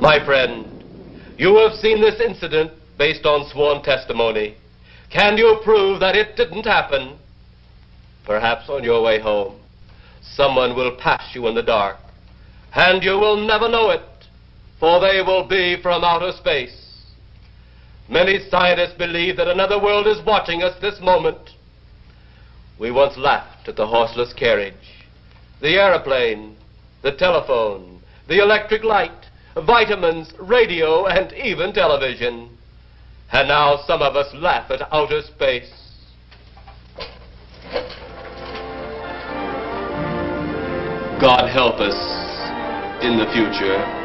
My friend, you have seen this incident based on sworn testimony. Can you prove that it didn't happen? Perhaps on your way home, someone will pass you in the dark, and you will never know it, for they will be from outer space. Many scientists believe that another world is watching us this moment. We once laughed at the horseless carriage, the airplane, the telephone, the electric light, vitamins, radio, and even television. And now some of us laugh at outer space. God help us in the future.